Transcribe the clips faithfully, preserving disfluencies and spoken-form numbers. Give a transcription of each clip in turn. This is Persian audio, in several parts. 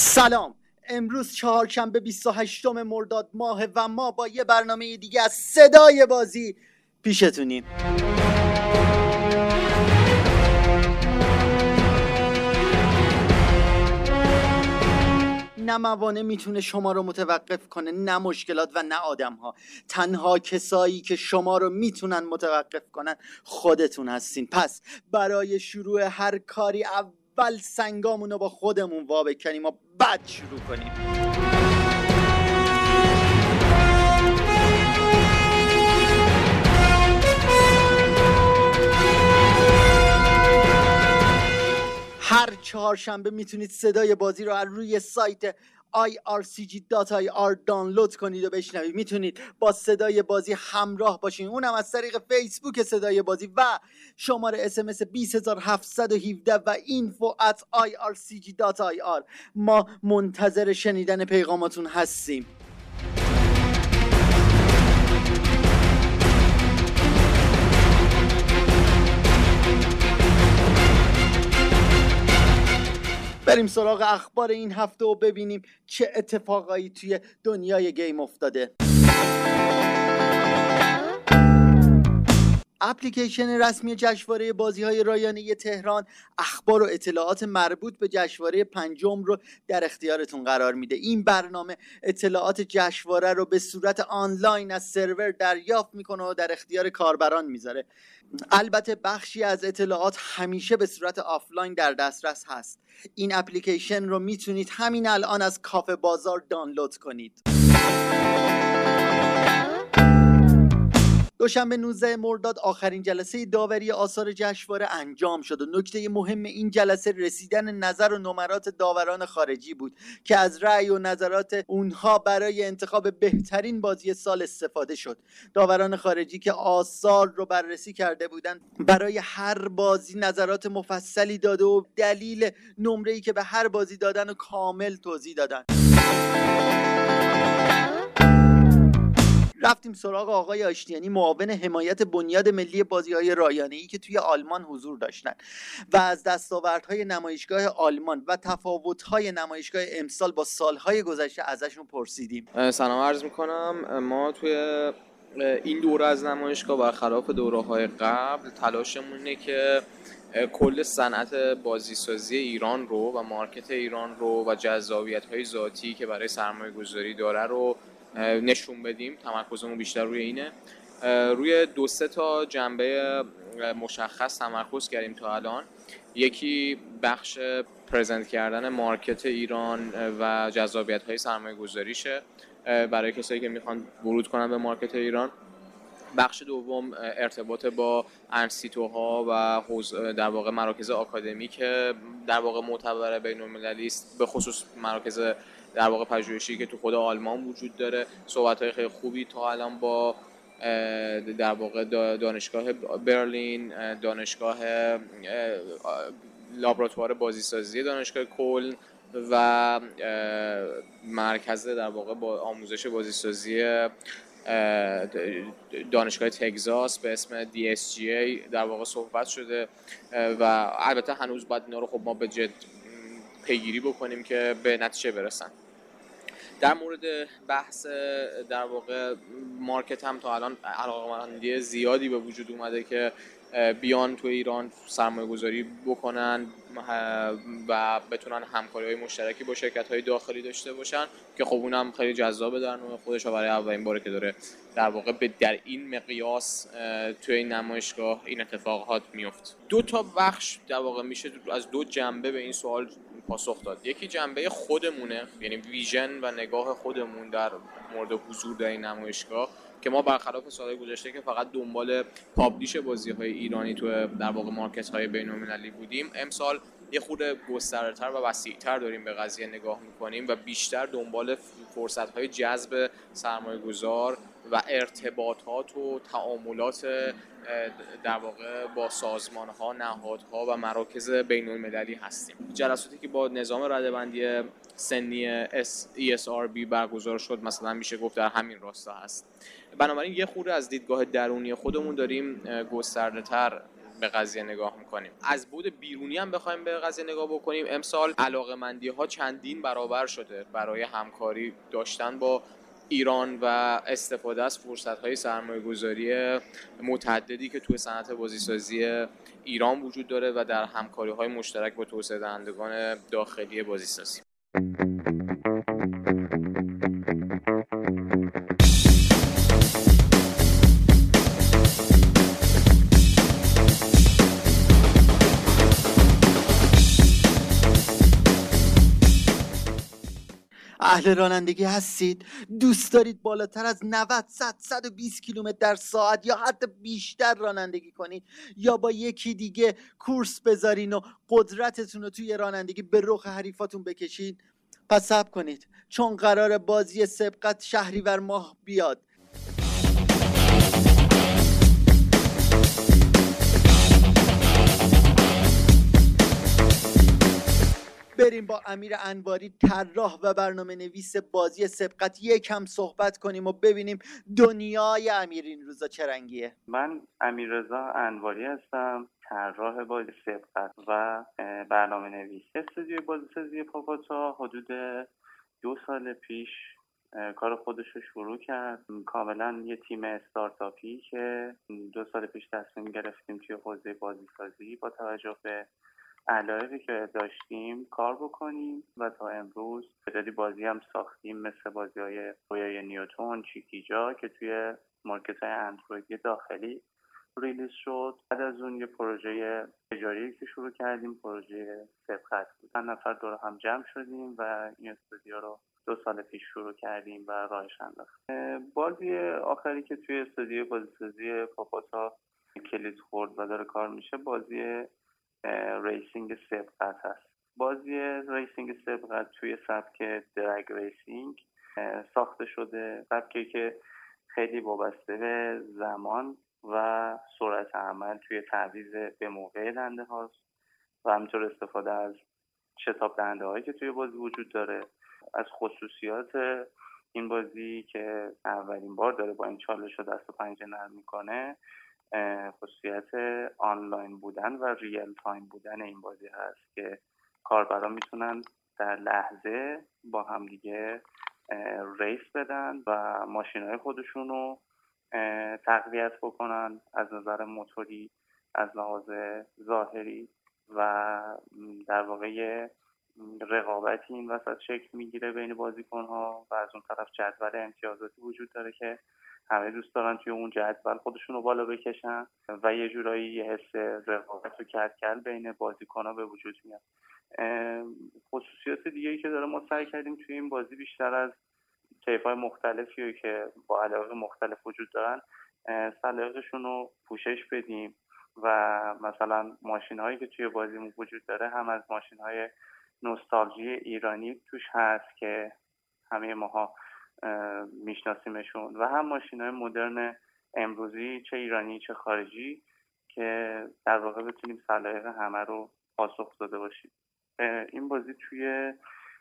سلام، امروز چهارشنبه بیست و هشتم مرداد ماه و ما با یه برنامه دیگه از صدای بازی پیشتونیم. نه موانع میتونه شما رو متوقف کنه، نه مشکلات و نه آدم ها. تنها کسایی که شما رو میتونن متوقف کنن خودتون هستین. پس برای شروع هر کاری اول سنگامون رو با خودمون وا بکنیم و بعد شروع کنیم. هر چهارشنبه میتونید صدای بازی رو از روی سایت آی آر سی جی دات آی آر دانلود کنید و بشنوید. میتونید با صدای بازی همراه باشین، اونم از طریق فیسبوک صدای بازی و شماره اس ام اس بیست هزار و هفتصد و هفده و اینفو ات آی آر سی جی دات آی آر. ما منتظر شنیدن پیغاماتون هستیم. بریم سراغ اخبار این هفته و ببینیم چه اتفاقایی توی دنیای گیم افتاده. اپلیکیشن رسمی جشنواره بازی‌های رایانه‌ای تهران اخبار و اطلاعات مربوط به جشنواره پنجم رو در اختیارتون قرار میده. این برنامه اطلاعات جشنواره رو به صورت آنلاین از سرور دریافت میکنه و در اختیار کاربران میذاره. البته بخشی از اطلاعات همیشه به صورت آفلاین در دسترس هست. این اپلیکیشن رو میتونید همین الان از کافه بازار دانلود کنید. دوشنبه نوزده مرداد آخرین جلسه داوری آثار جشنواره انجام شد و نکته مهم این جلسه رسیدن نظر و نمرات داوران خارجی بود که از رأی و نظرات اونها برای انتخاب بهترین بازی سال استفاده شد. داوران خارجی که آثار رو بررسی کرده بودند برای هر بازی نظرات مفصلی داده و دلیل نمره‌ای که به هر بازی دادن و کامل توضیح دادن. رفتیم سراغ آقای آشتیانی، معاون حمایت بنیاد ملی بازی‌های رایانه‌ای که توی آلمان حضور داشتن و از دستاوردهای نمایشگاه آلمان و تفاوت‌های نمایشگاه امسال با سال‌های گذشته ازشون پرسیدیم. سلام عرض می‌کنم. ما توی این دوره از نمایشگاه برخلاف دوره‌های قبل تلاشمون اینه که کل صنعت بازیسازی ایران رو و مارکت ایران رو و جذابیت‌های ذاتی که برای سرمایه‌گذاری داره رو نشون بدیم. تمرکزمون بیشتر روی اینه. روی دو سه تا جنبه مشخص تمرکز کردیم تا الان. یکی بخش پرزنت کردن مارکت ایران و جذابیت‌های سرمایه‌گذاریشه برای کسایی که میخوان ورود کنن به مارکت ایران. بخش دوم ارتباط با انسیتوها و در واقع مراکز آکادمیک در واقع معتبر بین‌المللی است، به خصوص مراکز در واقع پژوهشی که تو خود آلمان وجود داره. صحبت‌های خیلی خوبی تا الان با در واقع دانشگاه برلین، دانشگاه لابراتوار بازیسازی دانشگاه کلن و مرکز در واقع با آموزش بازیسازی دانشگاه تگزاس به اسم دی اس جی ای در واقع صحبت شده و البته هنوز باید اینا رو خب ما به جد پیگیری بکنیم که به نتیجه برسن. در مورد بحث در واقع مارکت هم تا الان علاقه‌مندی زیادی به وجود اومده که بیان تو ایران سرمایه گذاری بکنن و بتونن همکاری‌های مشترکی با شرکت‌های داخلی داشته باشن که خب اونم خیلی جذابه در نوع خودش و برای اولین باره که داره در واقع در این مقیاس توی این نمایشگاه این اتفاقات میفته. دو تا بخش در واقع میشه از دو جنبه به این سوال پاسخ داد. یکی جنبه خودمونه، یعنی ویژن و نگاه خودمون در مورد حضور در این نمایشگاه که ما برخلاف سال‌های گذشته که فقط دنبال پابلیش بازی‌های ایرانی تو در واقع مارکت‌های بین‌المللی بودیم، امسال یه خورده گسترده‌تر و وسیع‌تر داریم به قضیه نگاه می‌کنیم و بیشتر دنبال فرصت‌های جذب سرمایه‌گذار و ارتباطات و تعاملات در واقع با سازمان‌ها، نهادها و مراکز بین‌المللی هستیم. جلساتی که با نظام رده‌بندی سنی ای اس آر بی برگزار شد مثلا میشه گفت در همین راستا هست. بنابراین یه خورده از دیدگاه درونی خودمون داریم گسترده‌تر به قضیه نگاه میکنیم. از بود بیرونی هم بخوایم به قضیه نگاه بکنیم، امسال علاقه‌مندی ها چندین برابر شده برای همکاری داشتن با ایران و استفاده از فرصت‌های سرمایه‌گذاری متعددی که توی صنعت بازیسازی ایران وجود داره و در همکاری‌های مشترک با توسعه دهندگان داخلی بازیسازی. اهل رانندگی هستید؟ دوست دارید بالاتر از نود، صد، صد و بیست کیلومتر در ساعت یا حتی بیشتر رانندگی کنید، یا با یکی دیگه کورس بذارین و قدرتتون رو توی رانندگی به رخ حریفاتون بکشید؟ پس صبر کنید، چون قرار بازی سبقت شهریور ماه بیاد. بریم با امیر انواری طراح و برنامه نویس بازی سبقت یکم صحبت کنیم و ببینیم دنیای امیر این روزا چه رنگیه. من امیررضا انواری هستم، طراح بازی سبقت و برنامه نویس. استودیوی بازیسازی پاپاتا حدود دو سال پیش کار خودش رو شروع کرد. کاملا یه تیم استارتاپی که دو سال پیش تصمیم گرفتیم توی حوزه بازیسازی با توجه به علایقی که داشتیم کار بکنیم و تا امروز تعدادی بازی هم ساختیم، مثل بازی های رویای نیوتن، چیکیجا که توی مارکت های اندرویدی داخلی ریلیز شد. بعد از اون یه پروژه تجاری که شروع کردیم، پروژه سبقت بود. چند نفر دور هم جمع شدیم و این استودیو رو دو سال پیش شروع کردیم و راهش انداختیم. بازی آخری که توی استودیو بازیسازی پاپاتا کلید خورد و داره کار میشه بازی ریسینگ سبقت هست. بازی ریسینگ سبقت توی سبک درگ ریسینگ ساخته شده، سبکی که خیلی وابسته به زمان و سرعت عمل توی تعویض به موقع دنده هاست و همینطور استفاده از شتاب دنده هایی که توی بازی وجود داره. از خصوصیات این بازی که اولین بار داره با این چالش رو دست و پنجه نرم میکنه، خصوصیت آنلاین بودن و ریل تایم بودن این بازی هست که کاربران میتونن در لحظه با هم دیگه ریس بدن و ماشین‌های خودشون رو تقویت بکنن از نظر موتوری، از لحاظ ظاهری، و در واقع رقابتی این وسط شکل میگیره بین بازیکن‌ها و از اون طرف جدول امتیازاتی وجود داره که همه دوست دارن توی اون جدول خودشون رو بالا بکشن و یه جورایی یه حس رقابت و کلکل بین بازیکن‌ها به وجود میاد. خصوصیات دیگه‌ای که داره ما سعی کردیم توی این بازی بیشتر از طیف‌های مختلفی که با علاقه مختلف وجود دارن سلیقه‌شون رو پوشش بدیم و مثلا ماشین‌هایی که توی بازیمون وجود داره هم از ماشین‌های نوستالژی ایرانی توش هست که همه ماها میشناسیمشون و هم ماشین‌های مدرن امروزی چه ایرانی چه خارجی که در واقع بتونیم سلیقه همه رو پاسخ داده باشیم. این بازی توی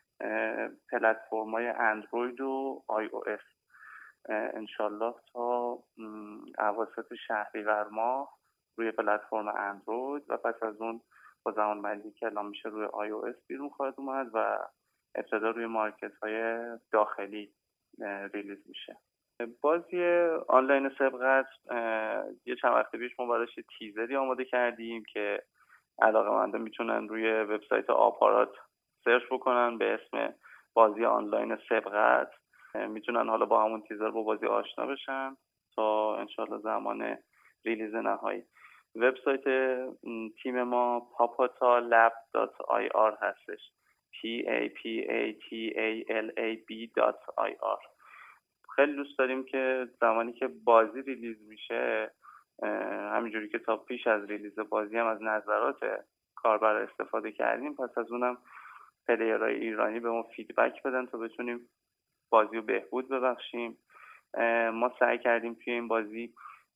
پلتفرم‌های اندروید و آی او اس انشالله تا اواسط شهریور ماه روی پلتفرم اندروید و پس از اون با زمان بندی که اعلام میشه روی آی او اس بیرون خواهد اومد و ابتدا روی مارکت‌های داخلی ریلیز میشه. بازی آنلاین سبقت یه چند وقت پیش ما براش تیزری آماده کردیم که علاقه‌مندان میتونن روی وبسایت آپارات سرچ بکنن به اسم بازی آنلاین سبقت، میتونن حالا با همون تیزر با بازی آشنا بشن تا انشالله زمان ریلیز نهایی. وبسایت تیم ما پاپاتا لب دات آی آر هستش، پی ای پی ای تی ای ال ای بی دات آی آر. خیلی دوست داریم که زمانی که بازی ریلیز میشه همینجوری که تا پیش از ریلیز بازی هم از نظرات کاربر استفاده کردیم، پس از اونم پلیرهای ایرانی به ما فیدبک بدن تا بتونیم بازی رو بهبود ببخشیم. ما سعی کردیم توی این بازی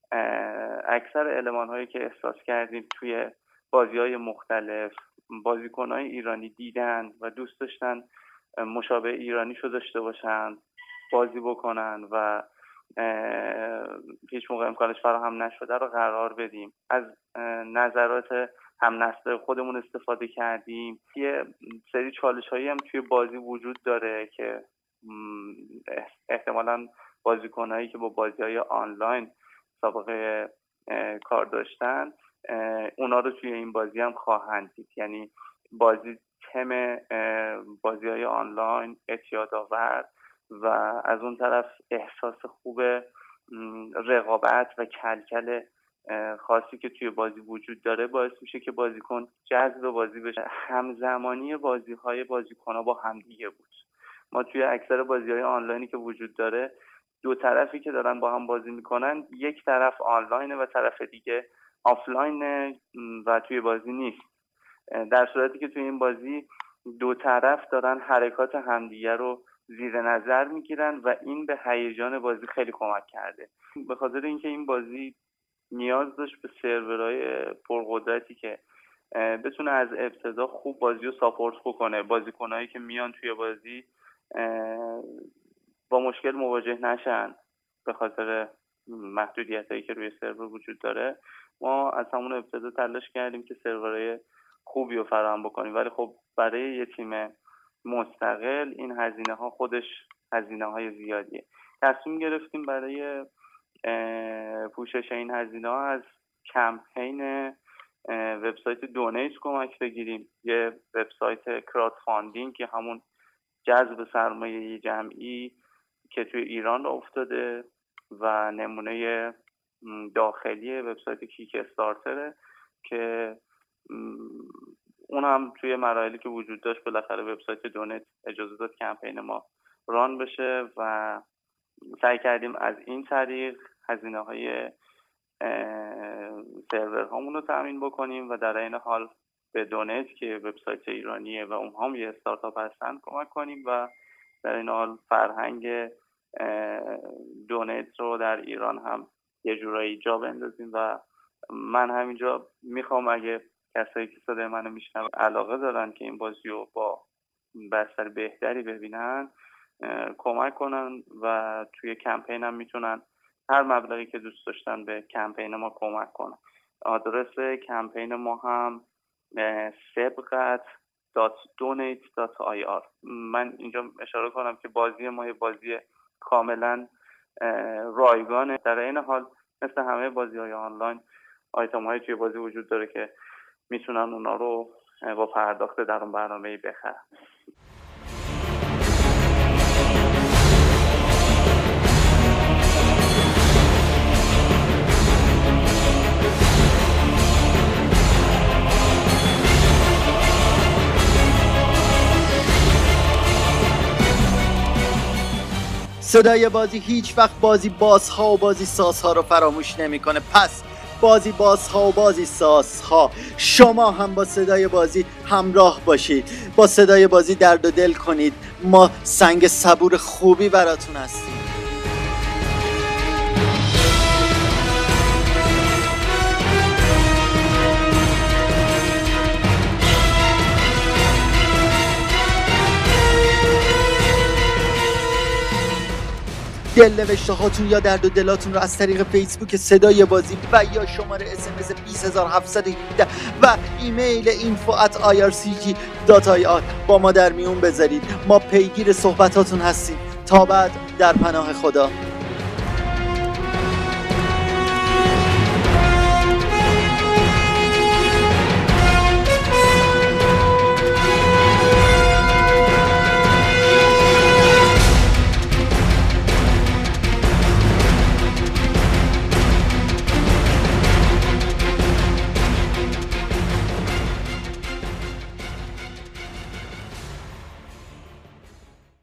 اکثر المان هایی که احساس کردیم توی بازی های مختلف بازیکن های ایرانی دیدن و دوست داشتن مشابه ایرانی شو داشته باشن، بازی بکنن و هیچ موقع امکانش فراهم نشده رو قرار بدیم. از نظرات هم نسل خودمون استفاده کردیم. یه سری چالش هایی هم توی بازی وجود داره که احتمالاً بازیکنایی که با بازی های آنلاین سابقه کار داشتن اونا رو توی این بازی هم خواهند دید. یعنی بازی تم بازی های آنلاین اعتیادآور و از اون طرف احساس خوب رقابت و کلکل خاصی که توی بازی وجود داره باعث میشه که بازیکن جذب بازی بشه. همزمانی بازی های بازیکن ها با همدیگه بود. ما توی اکثر بازی های آنلاینی که وجود داره دو طرفی که دارن با هم بازی میکنن، یک طرف آنلاینه و طرف دیگه آفلاینه و توی بازی نیست. در صورتی که توی این بازی دو طرف دارن حرکات همدیگه رو زیر نظر میگیرن و این به هیجان بازی خیلی کمک کرده. به خاطر اینکه این بازی نیاز داشت به سرورهای پرقدرتی که بتونه از ابتدا خوب بازی رو ساپورت بکنه، بازیکنایی که میان توی بازی با مشکل مواجه نشن به خاطر محدودیتایی که روی سرور وجود داره. ما از همون ابتدا تلاش کردیم که سرورهای خوبی رو فراهم بکنیم، ولی خب برای یه تیم مستقل این هزینه ها خودش هزینه های زیادیه. تصمیم گرفتیم برای پوشش این هزینه ها از کمپین وبسایت دونیت کمک بگیریم. یه وبسایت کراود فاندینگ که همون جذب سرمایه جمعی که توی ایران افتاده و نمونه داخلی وبسایت کیک استارتره که اون هم توی مراحلی که وجود داشت بالاخره وبسایت دونیت اجازه داد کمپین ما ران بشه و سعی کردیم از این طریق هزینه های سرور هامون رو تامین بکنیم و در این حال به دونیت که وبسایت ایرانیه و اونها هم یه استارتاپ هستن کمک کنیم و در این حال فرهنگ دونیت رو در ایران هم یه جورایی جا بندازیم. و من همینجا میخوام اگه کسایی که صدای منو میشنون علاقه دارن که این بازی رو با بستر بهتری ببینن کمک کنن و توی کمپین هم میتونن هر مبلغی که دوست داشتن به کمپین ما کمک کنن. آدرس کمپین ما هم سبقت دات دونیت دات آی آر. من اینجا اشاره کنم که بازی ما یه بازی کاملا رایگانه. در این حال مثل همه بازی های آنلاین آیتم های توی بازی وجود داره که میتونن اونا رو با پرداخت در اون برنامه‌ای بخرن. صدای بازی هیچ وقت بازی بازها و بازی سازها رو فراموش نمیکنه. پس بازی بازها و بازی سازها، شما هم با صدای بازی همراه باشید، با صدای بازی درد و دل کنید. ما سنگ صبور خوبی براتون هستیم. دل نوشته هاتون یا درد و دلاتون رو از طریق فیسبوک صدای بازی و یا شماره اس ام اس بیست هزار و هفتصد و هفده و ایمیل اینفو ات آی آر سی جی دات آی آر با ما در میون بذارید. ما پیگیر صحبتاتون هستیم. تا بعد، در پناه خدا.